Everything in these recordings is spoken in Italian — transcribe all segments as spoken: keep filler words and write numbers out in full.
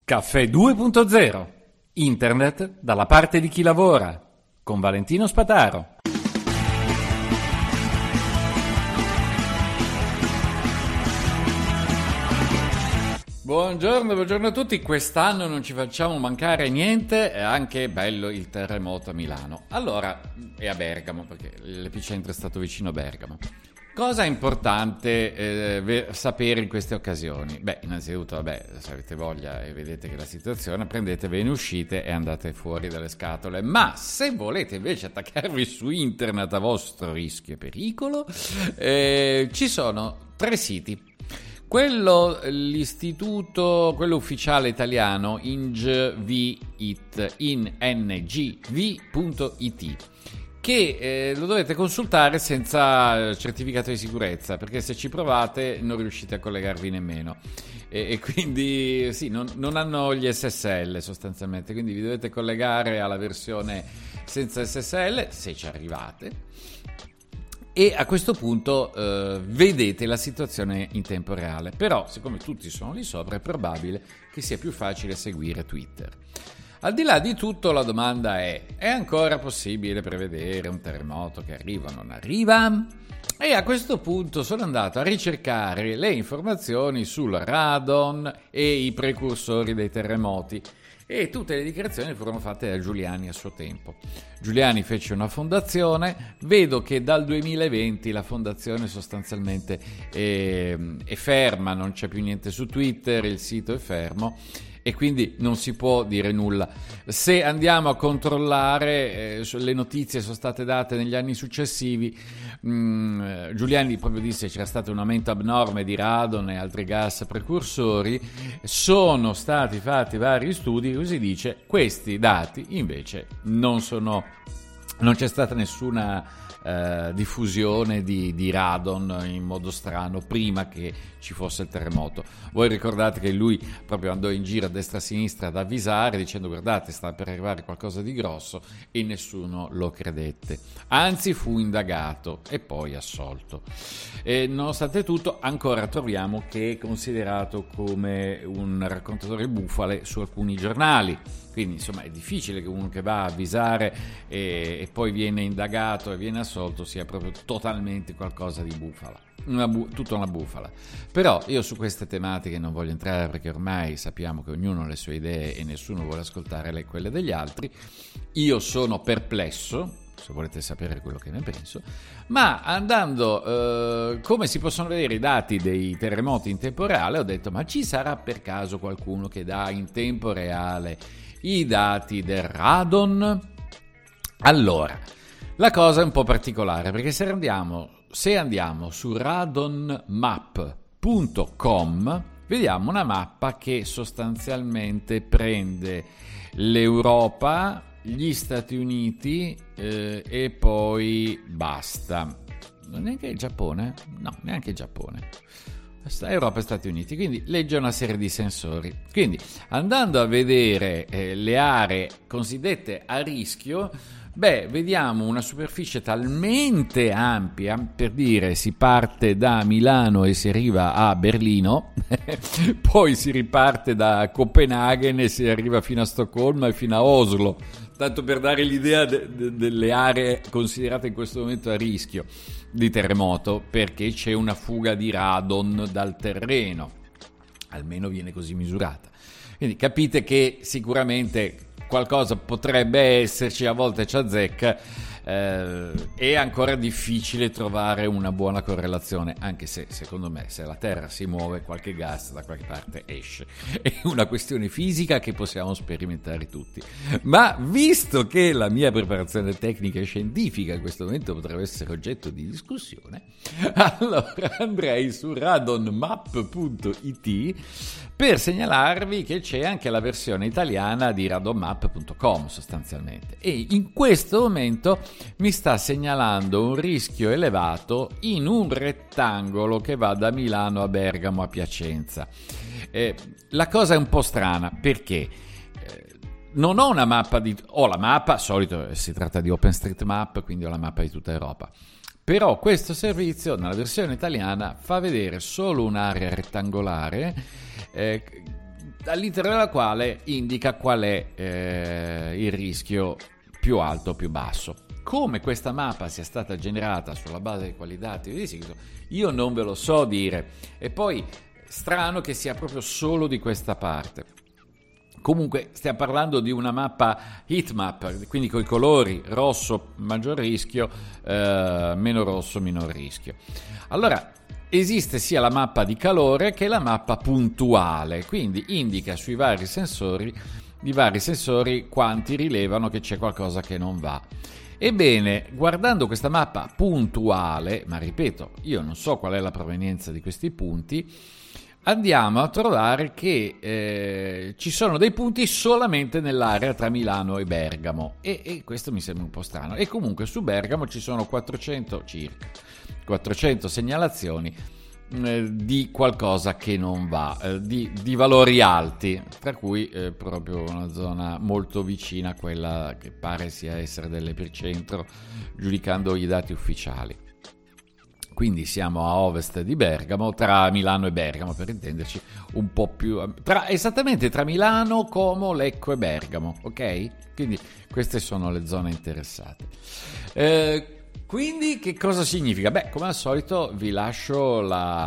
Caffè due punto zero. Internet dalla parte di chi lavora. Con Valentino Spataro. Buongiorno, buongiorno a tutti. Quest'anno non ci facciamo mancare niente, è anche bello il terremoto a Milano. Allora, e a Bergamo, perché l'epicentro è stato vicino a Bergamo. Cosa è importante eh, sapere in queste occasioni? Beh, innanzitutto, vabbè, se avete voglia e vedete che la situazione, prendetevene, uscite e andate fuori dalle scatole. Ma se volete invece attaccarvi su internet a vostro rischio e pericolo, eh, ci sono tre siti. Quello, l'istituto, quello ufficiale italiano, ingvit, in n g v punto i t, che eh, lo dovete consultare senza certificato di sicurezza, perché se ci provate non riuscite a collegarvi nemmeno. E, e quindi sì, non, non hanno gli S S L sostanzialmente, quindi vi dovete collegare alla versione senza S S L se ci arrivate. E a questo punto eh, vedete la situazione in tempo reale. Però, siccome tutti sono lì sopra, è probabile che sia più facile seguire Twitter. Al di là di tutto, la domanda è: è ancora possibile prevedere un terremoto che arriva o non arriva? E a questo punto sono andato a ricercare le informazioni sul radon e i precursori dei terremoti. E tutte le dichiarazioni furono fatte da Giuliani a suo tempo. Giuliani fece una fondazione, vedo che dal duemilaventi la fondazione sostanzialmente è, è ferma, non c'è più niente su Twitter, il sito è fermo e quindi non si può dire nulla. Se andiamo a controllare, eh, le notizie sono state date negli anni successivi, mh, Giuliani proprio disse che c'era stato un aumento abnorme di radon e altri gas precursori, sono stati fatti vari studi, così dice, questi dati invece non sono, non c'è stata nessuna Uh, diffusione di, di radon in modo strano prima che ci fosse il terremoto. Voi ricordate che lui proprio andò in giro a destra e a sinistra ad avvisare dicendo: guardate, sta per arrivare qualcosa di grosso, e nessuno lo credette, anzi fu indagato e poi assolto. E nonostante tutto ancora troviamo che è considerato come un raccontatore bufale su alcuni giornali. Quindi insomma è difficile che uno che va a avvisare e, e poi viene indagato e viene assolto sia proprio totalmente qualcosa di bufala, una bu- tutta una bufala. Però io su queste tematiche non voglio entrare, perché ormai sappiamo che ognuno ha le sue idee e nessuno vuole ascoltare le, quelle degli altri. Io sono perplesso, se volete sapere quello che ne penso, ma andando eh, come si possono vedere i dati dei terremoti in tempo reale, ho detto: ma ci sarà per caso qualcuno che dà in tempo reale i dati del radon? Allora, la cosa è un po' particolare, perché se andiamo, se andiamo su radon map punto com vediamo una mappa che sostanzialmente prende l'Europa, gli Stati Uniti eh, e poi basta. Non neanche il Giappone? No, neanche il Giappone. Europa e Stati Uniti, quindi legge una serie di sensori. Quindi andando a vedere eh, le aree cosiddette a rischio, beh, vediamo una superficie talmente ampia, per dire si parte da Milano e si arriva a Berlino, poi si riparte da Copenaghen e si arriva fino a Stoccolma e fino a Oslo, tanto per dare l'idea de- de- delle aree considerate in questo momento a rischio di terremoto, perché c'è una fuga di radon dal terreno, almeno viene così misurata. Quindi capite che sicuramente qualcosa potrebbe esserci, a volte ci azzecca, eh, è ancora difficile trovare una buona correlazione, anche se secondo me se la Terra si muove qualche gas da qualche parte esce, è una questione fisica che possiamo sperimentare tutti. Ma visto che la mia preparazione tecnica e scientifica in questo momento potrebbe essere oggetto di discussione, allora andrei su radon map punto i t per segnalarvi che c'è anche la versione italiana di radon map punto com sostanzialmente, e in questo momento mi sta segnalando un rischio elevato in un rettangolo che va da Milano a Bergamo a Piacenza. Eh, la cosa è un po' strana, perché eh, non ho una mappa di... ho la mappa, solito si tratta di OpenStreetMap, quindi ho la mappa di tutta Europa. Però questo servizio, nella versione italiana, fa vedere solo un'area rettangolare eh, all'interno della quale indica qual è eh, il rischio più alto o più basso. Come questa mappa sia stata generata sulla base di quali dati di seguito, io non ve lo so dire. E poi strano che sia proprio solo di questa parte. Comunque stiamo parlando di una mappa heat map, quindi con i colori rosso maggior rischio, eh, meno rosso minor rischio. Allora esiste sia la mappa di calore che la mappa puntuale, quindi indica sui vari sensori, i vari sensori quanti rilevano che c'è qualcosa che non va. Ebbene, guardando questa mappa puntuale, ma ripeto, io non so qual è la provenienza di questi punti, andiamo a trovare che eh, ci sono dei punti solamente nell'area tra Milano e Bergamo e, e questo mi sembra un po' strano. E comunque su Bergamo ci sono quattrocento circa quattrocento segnalazioni eh, di qualcosa che non va, eh, di, di valori alti, tra cui eh, proprio una zona molto vicina a quella che pare sia essere dell'epicentro, giudicando i dati ufficiali. Quindi siamo a ovest di Bergamo, tra Milano e Bergamo, per intenderci, un po' più tra, esattamente tra Milano, Como, Lecco e Bergamo, ok? Quindi queste sono le zone interessate. Eh, Quindi che cosa significa? Beh, come al solito vi lascio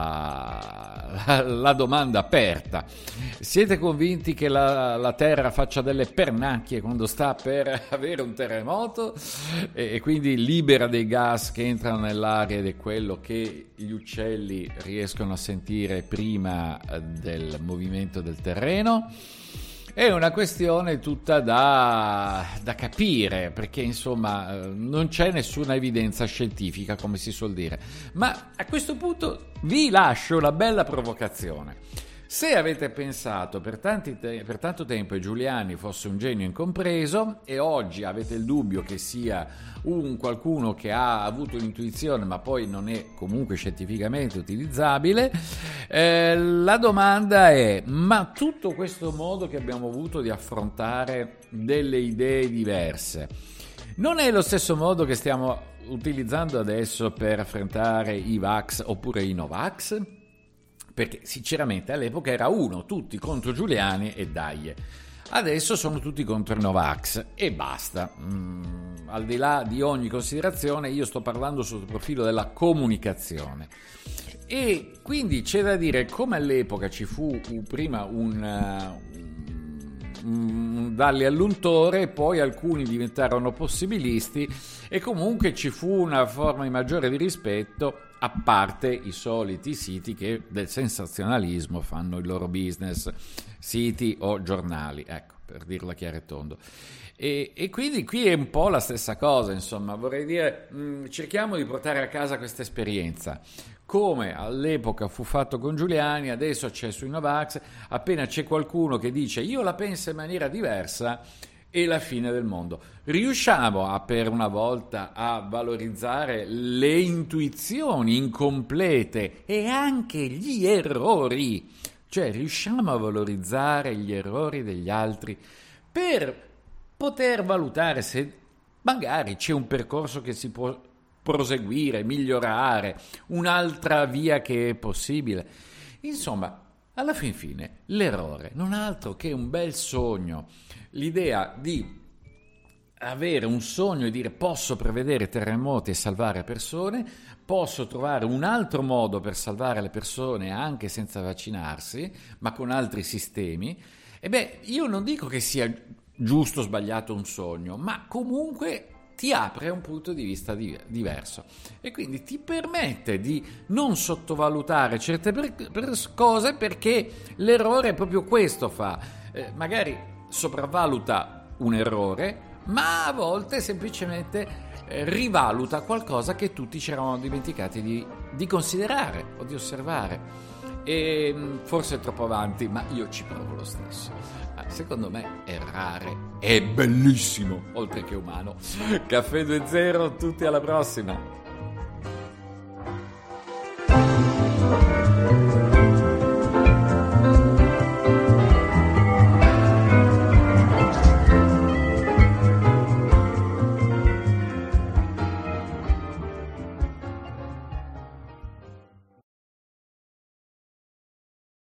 la, la, la domanda aperta. Siete convinti che la, la Terra faccia delle pernacchie quando sta per avere un terremoto e, e quindi libera dei gas che entrano nell'aria ed è quello che gli uccelli riescono a sentire prima del movimento del terreno? È una questione tutta da, da capire, perché insomma non c'è nessuna evidenza scientifica, come si suol dire. Ma a questo punto vi lascio una bella provocazione. Se avete pensato per, tanti te- per tanto tempo che Giuliani fosse un genio incompreso e oggi avete il dubbio che sia un qualcuno che ha avuto un'intuizione ma poi non è comunque scientificamente utilizzabile, eh, la domanda è: ma tutto questo modo che abbiamo avuto di affrontare delle idee diverse non è lo stesso modo che stiamo utilizzando adesso per affrontare i Vax oppure i Novax? Perché sinceramente all'epoca era uno, tutti contro Giuliani e dai. Adesso sono tutti contro il Novax e basta. Mm, al di là di ogni considerazione, io sto parlando sotto il profilo della comunicazione. E quindi c'è da dire, come all'epoca ci fu prima un, un dalle all'untore, poi alcuni diventarono possibilisti e comunque ci fu una forma di maggiore di rispetto, a parte i soliti siti che del sensazionalismo fanno il loro business, siti o giornali, ecco, per dirla chiaro e tondo. E, e quindi qui è un po' la stessa cosa, insomma, vorrei dire, mh, cerchiamo di portare a casa questa esperienza. Come all'epoca fu fatto con Giuliani, adesso c'è sui Novax, appena c'è qualcuno che dice io la penso in maniera diversa, è la fine del mondo. Riusciamo a, per una volta a valorizzare le intuizioni incomplete e anche gli errori, cioè riusciamo a valorizzare gli errori degli altri per poter valutare se magari c'è un percorso che si può proseguire, migliorare, un'altra via che è possibile. Insomma, alla fin fine l'errore non è altro che un bel sogno. L'idea di avere un sogno e dire posso prevedere terremoti e salvare persone, posso trovare un altro modo per salvare le persone anche senza vaccinarsi, ma con altri sistemi, e beh, io non dico che sia giusto o sbagliato un sogno, ma comunque ti apre un punto di vista di- diverso e quindi ti permette di non sottovalutare certe per- per cose, perché l'errore proprio questo fa, eh, magari sopravvaluta un errore, ma a volte semplicemente eh, rivaluta qualcosa che tutti ci eravamo dimenticati di, di considerare o di osservare. E forse è troppo avanti, ma io ci provo lo stesso. Ma secondo me errare è bellissimo, oltre che umano. Caffè due zero, tutti alla prossima.